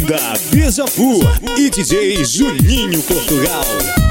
Banda Beija-Flor e DJ Juninho Portugal.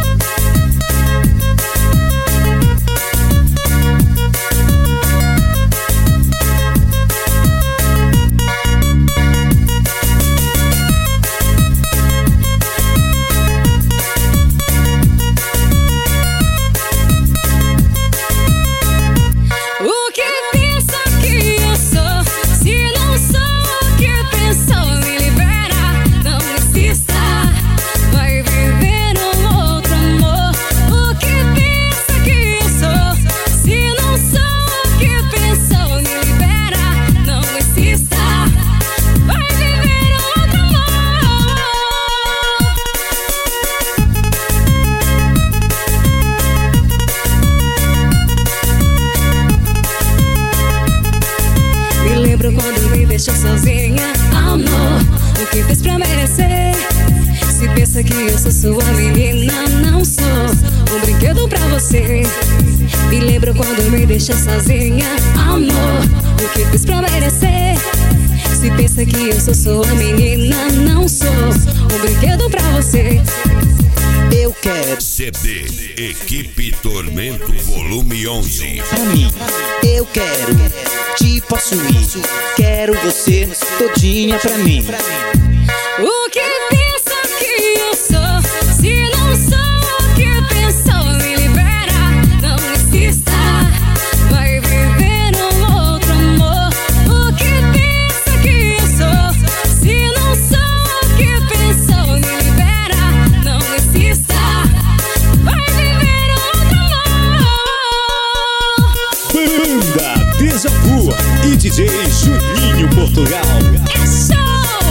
Quando me deixou sozinha, amor, o que fez pra merecer? Se pensa que eu sou sua menina, não sou um brinquedo pra você. Me lembro quando me deixou sozinha, amor, o que fez pra merecer? Se pensa que eu sou sua menina, não sou um brinquedo pra você. Eu quero CD Equipe Tormento Volume 11. pra mim, eu quero te possuir. Quero você todinha pra mim. O que pensa que eu sou? Se não sou o que pensou, me libera, não insista. Vai viver um outro amor. O que pensa que eu sou? Se não sou o que pensou, me libera, não insista. Vai viver outro amor. Banda Beija-Flor e DJ Juninho Portugal. É show!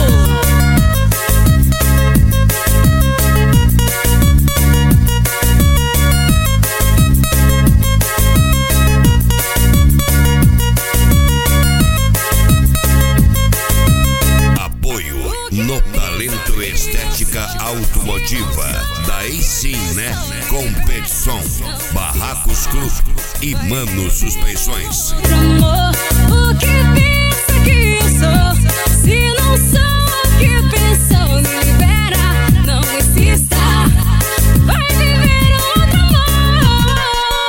No Talento Estética Automotiva da Eiciné Competição, Barracos Clube e Mano Suspensões. Amor, o que pensa que eu sou? Se não sou o que pensou, me libera, não insista. Vai viver outro amor.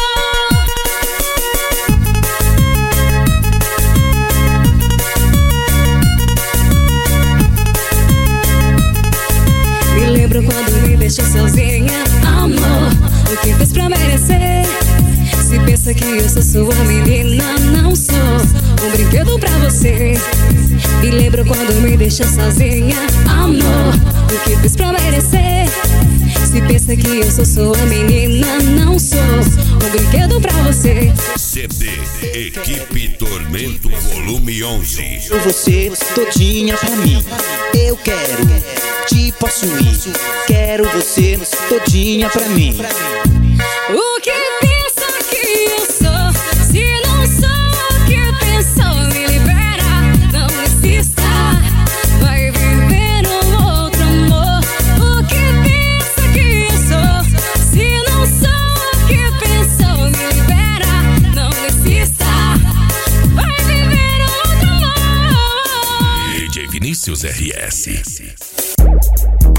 Me lembro quando me deixou sozinha, amor, o que fez pra merecer? Se pensa que eu sou sua menina, não sou um brinquedo pra você. Me lembro quando me deixou sozinha, amor, o que fiz pra merecer? Se pensa que eu sou sua menina, não sou um brinquedo pra você. CD Equipe Tormento Volume 11. Quero você todinha pra mim. Eu quero te possuir. Quero você todinha pra mim. O que pensa que eu sou? Se não sou o que pensou, me libera, não insista. Vai viver um outro amor. O que pensa que eu sou? Se não sou o que pensou, me libera, não insista. Vai viver outro amor. DJ Vinícius RS.